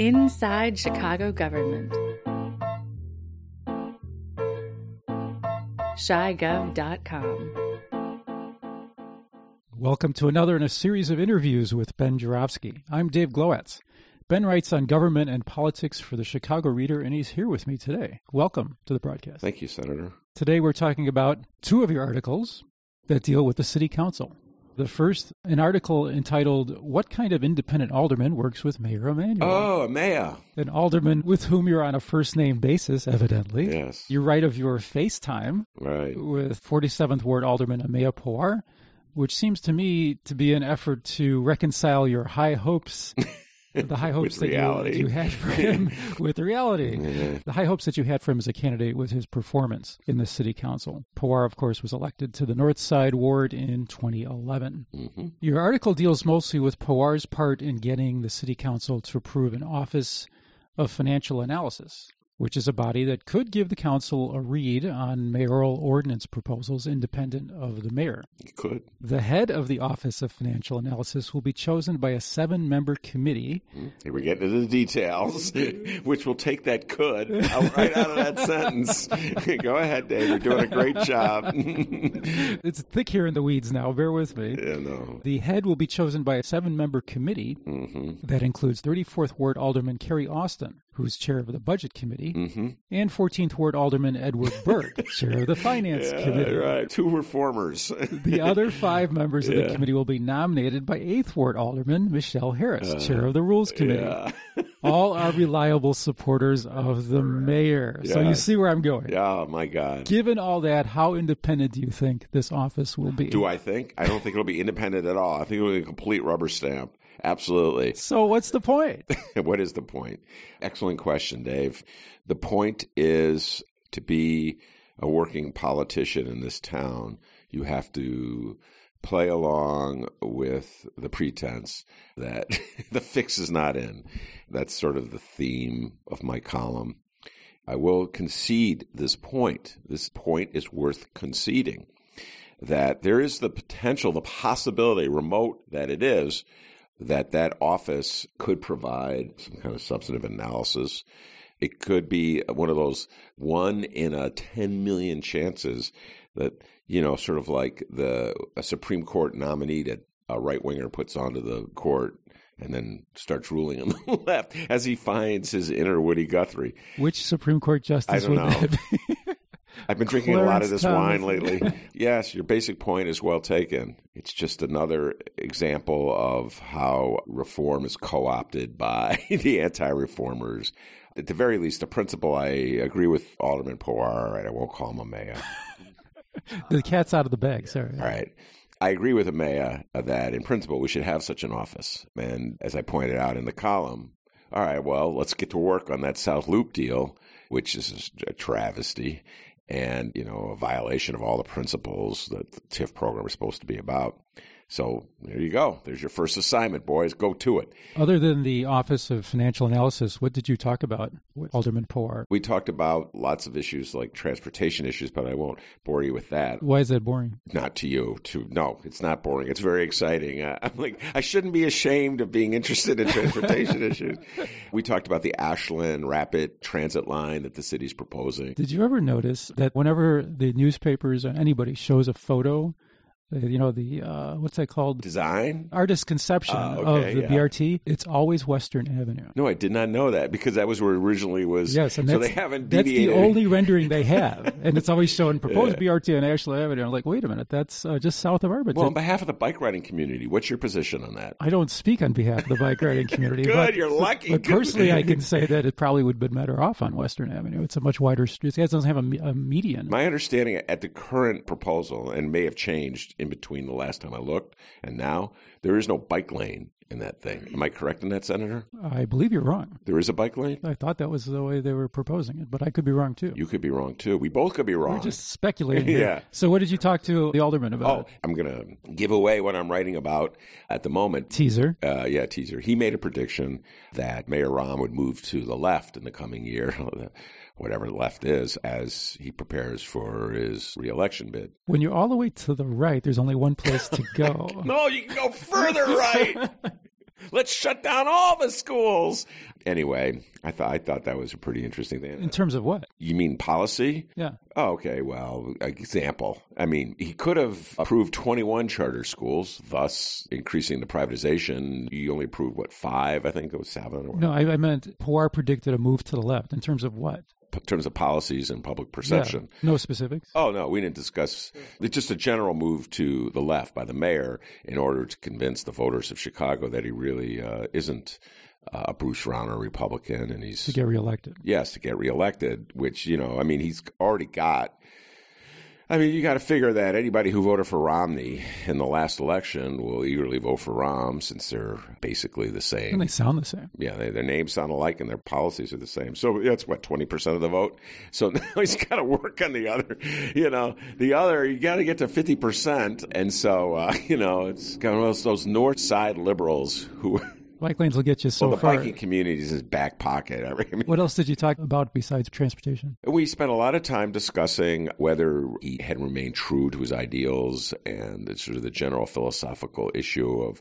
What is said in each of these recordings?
Inside Chicago Government. ChiGov.com. Welcome to another in a series of interviews with Ben Joravsky. I'm Dave Glowacz. Ben writes on government and politics for the Chicago Reader, and he's here with me today. Welcome to the broadcast. Thank you, Senator. Today we're talking about two of your articles that deal with the City Council. The first, an article entitled, What Kind of Independent Alderman Works with Mayor Emanuel? Oh, Mayor. An alderman with whom you're on a first-name basis, evidently. Yes. You write of your FaceTime with 47th Ward Alderman Amaya Pawar, which seems to me to be an effort to reconcile your high hopes, the high hopes that you had for him with reality. Yeah. The high hopes that you had for him as a candidate with his performance in the city council. Pawar, of course, was elected to the North Side Ward in 2011. Mm-hmm. Your article deals mostly with Pawar's part in getting the city council to approve an Office of Financial Analysis, which is a body that could give the council a read on mayoral ordinance proposals independent of the mayor. It could. The head of the Office of Financial Analysis will be chosen by a 7-member committee. Here we get into the details, which will take that could right out of that sentence. Go ahead, Dave. You're doing a great job. It's thick here in the weeds now. Bear with me. Yeah, no. The head will be chosen by a 7-member committee that includes 34th Ward Alderman Kerry Austin, who's chair of the Budget Committee, and 14th Ward Alderman Edward Burke, chair of the Finance Committee. Right. 2 reformers. The other 5 members of the committee will be nominated by 8th Ward Alderman Michelle Harris, chair of the Rules Committee. All are reliable supporters of the mayor. So you see where I'm going. Oh, my God. Given all that, how independent do you think this office will be? Do I think? I don't think it'll be independent at all. I think it'll be a complete rubber stamp. Absolutely. So what's the point? What is the point? Excellent question, Dave. The point is to be a working politician in this town, you have to play along with the pretense that the fix is not in. That's sort of the theme of my column. I will concede this point. This point is worth conceding, that there is the potential, the possibility, remote that it is, that office could provide some kind of substantive analysis. It could be one of those 1 in a 10 million chances that, sort of like a Supreme Court nominee that a right-winger puts onto the court and then starts ruling on the left as he finds his inner Woody Guthrie. Which Supreme Court justice would that be? I've been drinking a lot of this wine lately. Yes, your basic point is well taken. It's just another example of how reform is co-opted by the anti-reformers. At the very least, the principle, I agree with Alderman Pawar. Right, I won't call him a mayor. The cat's out of the bag, sorry. All right. I agree with Amaya that, in principle, we should have such an office. And as I pointed out in the column, all right, well, let's get to work on that South Loop deal, which is a travesty and, a violation of all the principles that the TIF program is supposed to be about. So there you go. There's your first assignment, boys. Go to it. Other than the Office of Financial Analysis, what did you talk about with Alderman Pawar? We talked about lots of issues like transportation issues, but I won't bore you with that. Why is that boring? Not to you. No, it's not boring. It's very exciting. I'm like, I shouldn't be ashamed of being interested in transportation issues. We talked about the Ashland Rapid Transit line that the city's proposing. Did you ever notice that whenever the newspapers or anybody shows a photo, what's that called? Design? Artist conception of the BRT. It's always Western Avenue. No, I did not know that because that was where it originally was. Yes, and so they haven't deviated. That's the only rendering they have. And it's always showing proposed BRT on Ashland Avenue. I'm like, wait a minute, that's just south of Arbiton. Well, on behalf of the bike riding community, what's your position on that? I don't speak on behalf of the bike riding community. Good, you're lucky. But personally, I can say that it probably would have been better off on Western Avenue. It's a much wider street. It doesn't have a median. My understanding at the current proposal, and may have changed in between the last time I looked and now, there is no bike lane in that thing. Am I correct in that, Senator? I believe you're wrong. There is a bike lane? I thought that was the way they were proposing it, but I could be wrong too. You could be wrong too. We both could be wrong. We're just speculating here. Yeah. So what did you talk to the alderman about? I'm going to give away what I'm writing about at the moment. Teaser. Teaser. He made a prediction that Mayor Rahm would move to the left in the coming year, whatever the left is, as he prepares for his re-election bid. When you're all the way to the right, there's only one place to go. No, you can go further right. Let's shut down all the schools. Anyway, I thought that was a pretty interesting thing. In terms of what? You mean policy? Yeah. Oh, okay, well, example. I mean, he could have approved 21 charter schools, thus increasing the privatization. You only approved, 5? I think it was 7. Or no, I meant Pawar predicted a move to the left. In terms of what? In terms of policies and public perception. Yeah. No specifics? Oh, no, we didn't discuss. It's just a general move to the left by the mayor in order to convince the voters of Chicago that he really isn't a Bruce Rauner Republican, and he's to get reelected. Yes, to get reelected, which, he's already got. You got to figure that anybody who voted for Romney in the last election will eagerly vote for Rahm, since they're basically the same. And they sound the same. Yeah, their names sound alike and their policies are the same. So that's 20% of the vote. So now he's got to work on the other. The other, you got to get to 50%. And so, it's kind of those North Side liberals who. Bike lanes will get you so far. far. Well, the biking community is his back pocket. What else did you talk about besides transportation? We spent a lot of time discussing whether he had remained true to his ideals and sort of the general philosophical issue of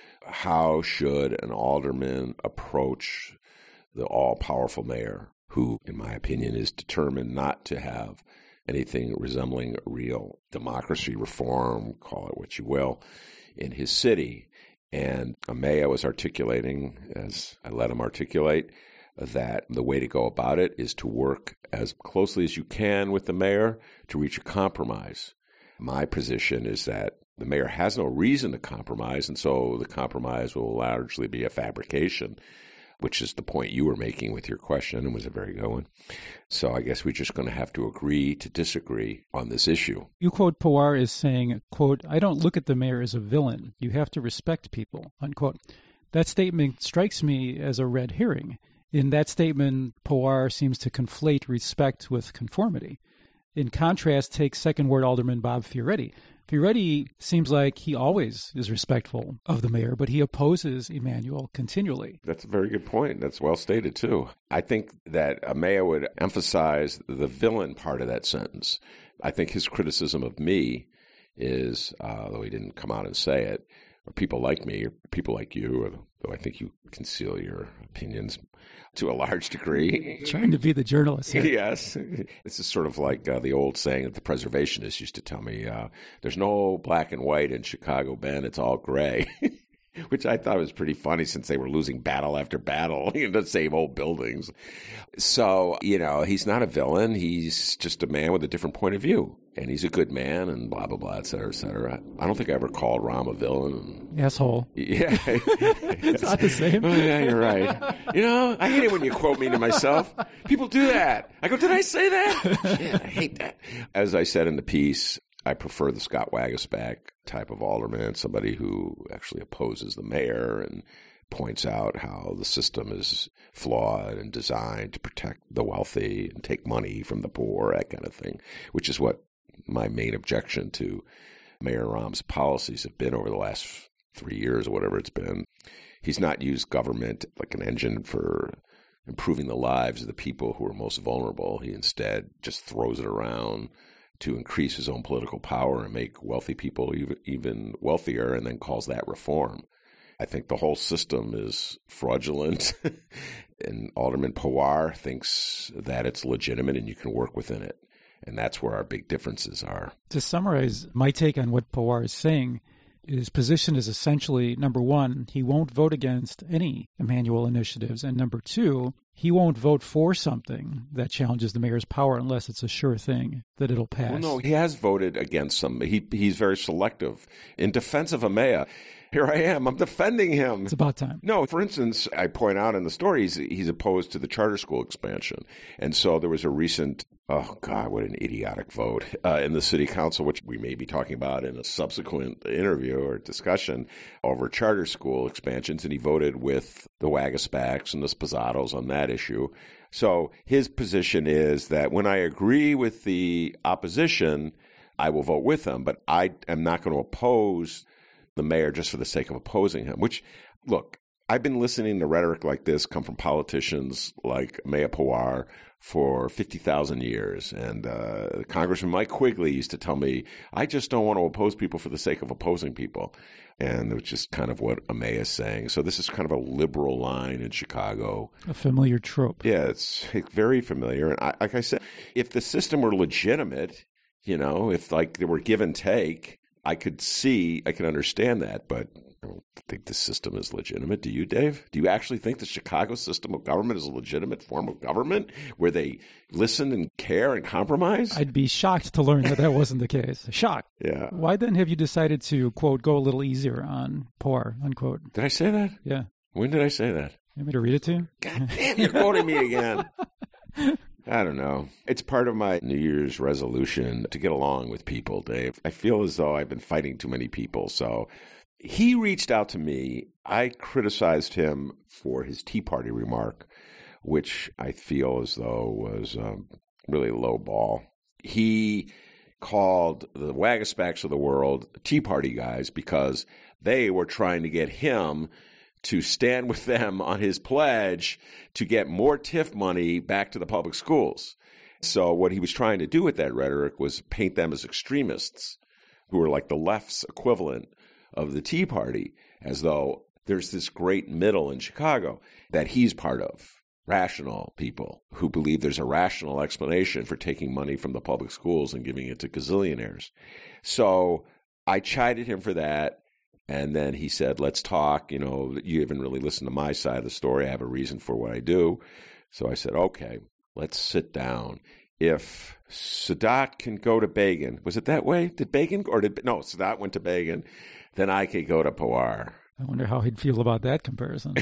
how should an alderman approach the all-powerful mayor, who, in my opinion, is determined not to have anything resembling real democracy reform, call it what you will, in his city. And Amaya was articulating, as I let him articulate, that the way to go about it is to work as closely as you can with the mayor to reach a compromise. My position is that the mayor has no reason to compromise, and so the compromise will largely be a fabrication, which is the point you were making with your question, and was a very good one. So I guess we're just going to have to agree to disagree on this issue. You quote Pawar as saying, quote, "I don't look at the mayor as a villain. You have to respect people," unquote. That statement strikes me as a red herring. In that statement, Pawar seems to conflate respect with conformity. In contrast, take Second Ward Alderman Bob Fioretti. Fioretti seems like he always is respectful of the mayor, but he opposes Emanuel continually. That's a very good point. That's well stated, too. I think that a mayor would emphasize the villain part of that sentence. I think his criticism of me is, though he didn't come out and say it, or people like me, or people like you, though I think you conceal your opinions to a large degree. Trying to be the journalist here. Yes. This is sort of like the old saying that the preservationists used to tell me, there's no black and white in Chicago, Ben, it's all gray. Which I thought was pretty funny, since they were losing battle after battle to save old buildings. So, he's not a villain. He's just a man with a different point of view. And he's a good man, and blah, blah, blah, et cetera, et cetera. I don't think I ever called Rahm a villain. Asshole. Yeah. It's not the same. Oh, yeah, you're right. I hate it when you quote me to myself. People do that. I go, did I say that? Shit, I hate that. As I said in the piece, I prefer the Scott Waguespack type of alderman, somebody who actually opposes the mayor and points out how the system is flawed and designed to protect the wealthy and take money from the poor, that kind of thing, which is what my main objection to Mayor Rahm's policies have been over the last 3 years or whatever it's been. He's not used government like an engine for improving the lives of the people who are most vulnerable. He instead just throws it around to increase his own political power and make wealthy people even wealthier, and then calls that reform. I think the whole system is fraudulent, and Alderman Pawar thinks that it's legitimate and you can work within it. And that's where our big differences are. To summarize my take on what Pawar is saying, his position is essentially, number one, he won't vote against any Emanuel initiatives, and number two, he won't vote for something that challenges the mayor's power unless it's a sure thing that it'll pass. Well, no, he has voted against some. He's very selective. In defense of Amaya, here I am. I'm defending him. It's about time. No, for instance, I point out in the story he's opposed to the charter school expansion. And so there was a recent, oh, God, what an idiotic vote in the city council, which we may be talking about in a subsequent interview or discussion, over charter school expansions. And he voted with the Waguespacks and the Spozzatos on that issue. So his position is that when I agree with the opposition, I will vote with them. But I am not going to oppose the mayor just for the sake of opposing him, which, look, I've been listening to rhetoric like this come from politicians like Mayor Pawar for 50,000 years. And Congressman Mike Quigley used to tell me, I just don't want to oppose people for the sake of opposing people. And it was just kind of what Amaya is saying. So this is kind of a liberal line in Chicago. A familiar trope. Yeah, it's very familiar. And like I said, if the system were legitimate, if like there were give and take, I could understand that. But I don't think the system is legitimate. Do you, Dave? Do you actually think the Chicago system of government is a legitimate form of government where they listen and care and compromise? I'd be shocked to learn that wasn't the case. Shocked. Yeah. Why then have you decided to, quote, go a little easier on Pawar, unquote? Did I say that? Yeah. When did I say that? You want me to read it to you? God damn, you're quoting me again. I don't know. It's part of my New Year's resolution to get along with people, Dave. I feel as though I've been fighting too many people. So he reached out to me. I criticized him for his Tea Party remark, which I feel as though was really low ball. He called the Wagaspacks of the world Tea Party guys because they were trying to get him to stand with them on his pledge to get more TIF money back to the public schools. So what he was trying to do with that rhetoric was paint them as extremists who were like the left's equivalent of the Tea Party, as though there's this great middle in Chicago that he's part of. Rational people who believe there's a rational explanation for taking money from the public schools and giving it to gazillionaires. So I chided him for that. And then he said, let's talk. You haven't really listened to my side of the story. I have a reason for what I do. So I said, okay, let's sit down. If Sadat can go to Begin, was it that way? Did Begin, no, Sadat went to Begin, then I could go to Pawar. I wonder how he'd feel about that comparison.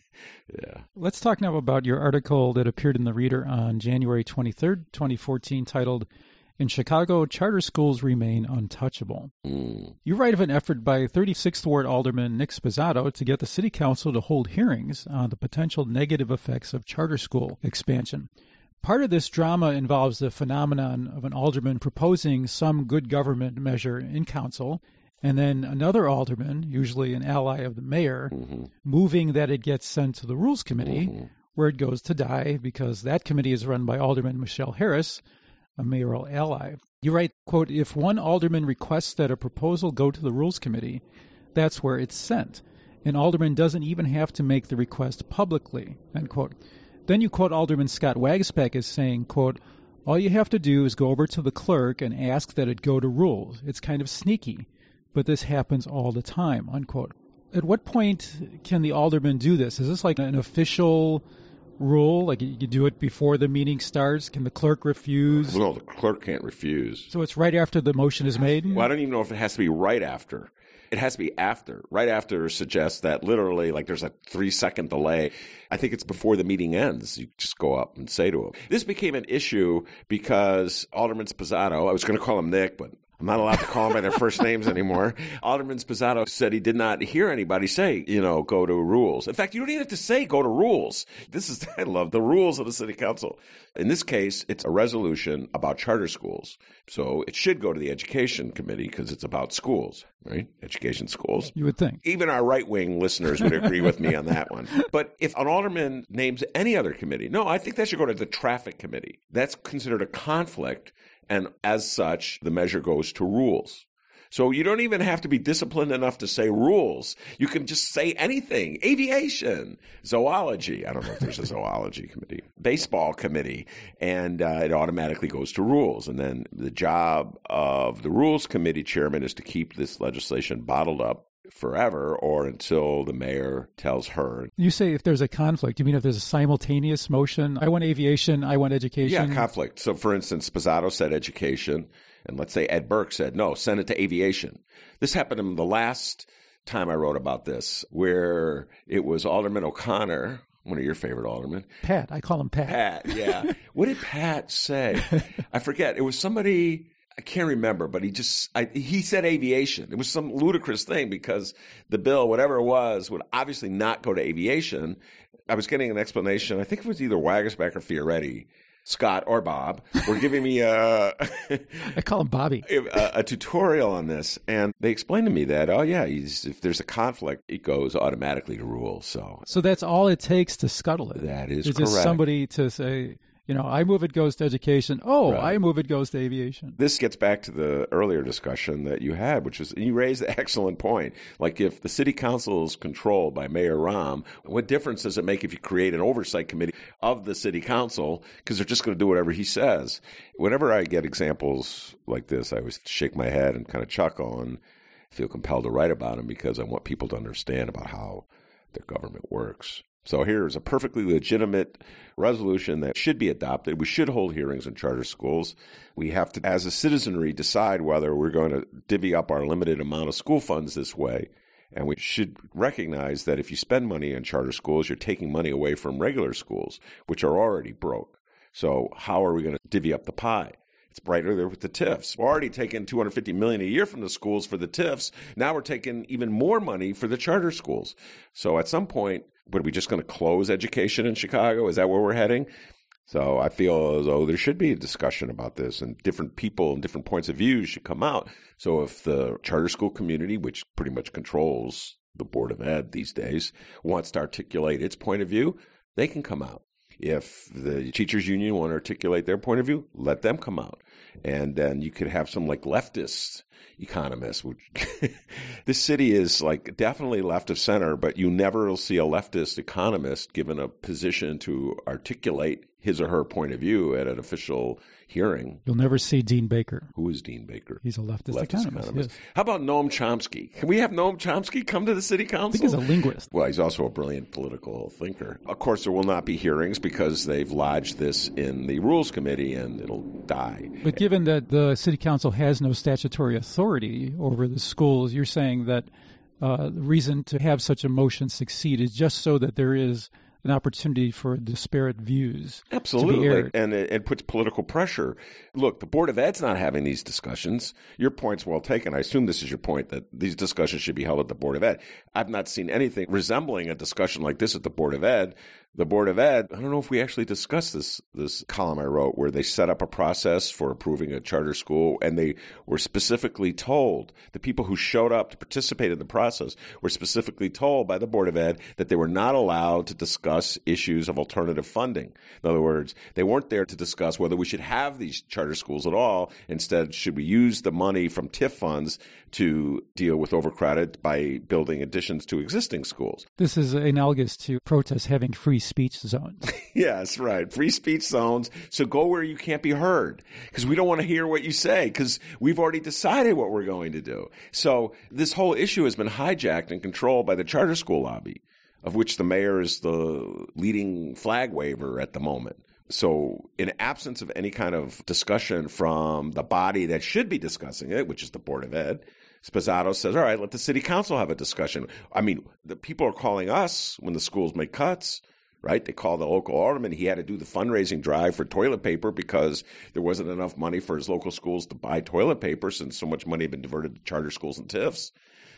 Yeah. Let's talk now about your article that appeared in the Reader on January 23rd, 2014, titled, In Chicago, Charter Schools Remain Untouchable. You write of an effort by 36th Ward Alderman Nick Sposato to get the City Council to hold hearings on the potential negative effects of charter school expansion. Part of this drama involves the phenomenon of an alderman proposing some good government measure in council, and then another alderman, usually an ally of the mayor, moving that it gets sent to the Rules Committee, where it goes to die because that committee is run by Alderman Michelle Harris, a mayoral ally. You write, quote, if one alderman requests that a proposal go to the Rules Committee, that's where it's sent. An alderman doesn't even have to make the request publicly, end quote. Then you quote Alderman Scott Wagaspack as saying, quote, all you have to do is go over to the clerk and ask that it go to Rules. It's kind of sneaky, but this happens all the time, unquote. At what point can the alderman do this? Is this like an official rule? Like you do it before the meeting starts? Can the clerk refuse? No, the clerk can't refuse. So it's right after the motion is made? Well, I don't even know if it has to be right after. It has to be after. Right after suggests that literally like there's a 3-second delay. I think it's before the meeting ends. You just go up and say to him. This became an issue because Alderman Sposato, I was going to call him Nick, but I'm not allowed to call them by their first names anymore. Alderman Sposato said he did not hear anybody say, go to Rules. In fact, you don't even have to say go to Rules. I love the rules of the City Council. In this case, it's a resolution about charter schools. So it should go to the Education Committee because it's about schools, right? Education schools. You would think. Even our right-wing listeners would agree with me on that one. But if an alderman names any other committee, no, I think that should go to the Traffic Committee. That's considered a conflict. And as such, the measure goes to Rules. So you don't even have to be disciplined enough to say Rules. You can just say anything. Aviation, zoology. I don't know if there's a zoology committee. Baseball committee. And it automatically goes to Rules. And then the job of the Rules Committee chairman is to keep this legislation bottled up forever or until the mayor tells her. You say if there's a conflict, you mean if there's a simultaneous motion? I want aviation, I want education? Yeah, conflict. So, for instance, Sposato said education, and let's say Ed Burke said, no, send it to aviation. This happened in the last time I wrote about this, where it was Alderman O'Connor, one of your favorite aldermen. Pat. I call him Pat. Pat, yeah. What did Pat say? I forget. It was somebody... I can't remember, but he said aviation. It was some ludicrous thing because the bill, whatever it was, would obviously not go to aviation. I was getting an explanation. I think it was either Wagasback or Fioretti Scott or Bob, were giving me a I call him Bobby. a tutorial on this, and they explained to me that, if there's a conflict, it goes automatically to rules. So that's all it takes to scuttle it. That is it's correct. Just somebody to say, I move it goes to education. Oh, right. I move it goes to aviation. This gets back to the earlier discussion that you had, which is, you raised an excellent point. Like, if the city council is controlled by Mayor Rahm, what difference does it make if you create an oversight committee of the city council? Because they're just going to do whatever he says. Whenever I get examples like this, I always shake my head and kind of chuckle and feel compelled to write about them, because I want people to understand about how their government works. So here's a perfectly legitimate resolution that should be adopted. We should hold hearings in charter schools. We have to, as a citizenry, decide whether we're going to divvy up our limited amount of school funds this way. And we should recognize that if you spend money on charter schools, you're taking money away from regular schools, which are already broke. So how are we going to divvy up the pie? It's brighter there with the TIFs. We're already taking $250 million a year from the schools for the TIFs. Now we're taking even more money for the charter schools. So at some point, what, are we just going to close education in Chicago? Is that where we're heading? So I feel as though there should be a discussion about this, and different people and different points of view should come out. So if the charter school community, which pretty much controls the Board of Ed these days, wants to articulate its point of view, they can come out. If the teachers union want to articulate their point of view, let them come out. And then you could have some leftist economists. Which this city is definitely left of center, but you never will see a leftist economist given a position to articulate his or her point of view at an official hearing. You'll never see Dean Baker. Who is Dean Baker? He's a leftist economist. Yes. How about Noam Chomsky? Can we have Noam Chomsky come to the city council? I think he's a linguist. Well, he's also a brilliant political thinker. Of course, there will not be hearings because they've lodged this in the Rules Committee and it'll die. But given that the city council has no statutory authority over the schools, you're saying that the reason to have such a motion succeed is just so that there is an opportunity for disparate views. Absolutely. To be aired. And it puts political pressure. Look, the Board of Ed's not having these discussions. Your point's well taken. I assume this is your point, that these discussions should be held at the Board of Ed. I've not seen anything resembling a discussion like this at the Board of Ed. The Board of Ed, I don't know if we actually discussed this column I wrote where they set up a process for approving a charter school, and they were specifically told, the people who showed up to participate in the process were specifically told by the Board of Ed that they were not allowed to discuss issues of alternative funding. In other words, they weren't there to discuss whether we should have these charter schools at all. Instead, should we use the money from TIF funds to deal with overcrowded by building additions to existing schools? This is analogous to protests having free speech zones. Yes, right. Free speech zones. So go where you can't be heard, because we don't want to hear what you say, because we've already decided what we're going to do. So this whole issue has been hijacked and controlled by the charter school lobby, of which the mayor is the leading flag waver at the moment. So in absence of any kind of discussion from the body that should be discussing it, which is the Board of Ed, Sposato says, all right, let the city council have a discussion. I mean, the people are calling us when the schools make cuts, right? They call the local alderman. He had to do the fundraising drive for toilet paper because there wasn't enough money for his local schools to buy toilet paper, since so much money had been diverted to charter schools and TIFs.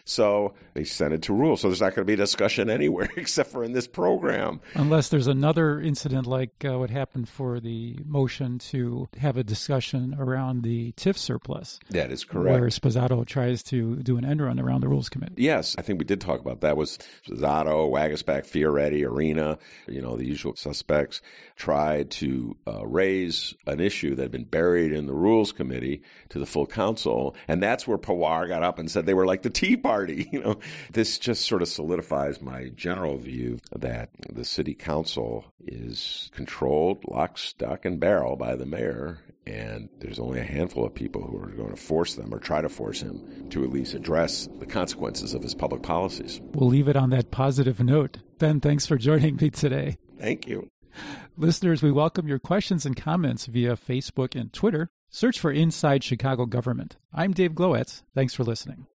So they sent it to rules. So there's not going to be a discussion anywhere except for in this program. Unless there's another incident like what happened for the motion to have a discussion around the TIF surplus. That is correct. Where Sposato tries to do an end run around the Rules Committee. Yes, I think we did talk about that. Was Sposato, Wagasback, Fioretti, Arena, the usual suspects, tried to raise an issue that had been buried in the Rules Committee to the full council. And that's where Pawar got up and said they were like the Tea Party. This just sort of solidifies my general view that the city council is controlled lock, stock, and barrel by the mayor, and there's only a handful of people who are going to force them or try to force him to at least address the consequences of his public policies. We'll leave it on that positive note. Ben, thanks for joining me today. Thank you. Listeners, we welcome your questions and comments via Facebook and Twitter. Search for Inside Chicago Government. I'm Dave Glowetz. Thanks for listening.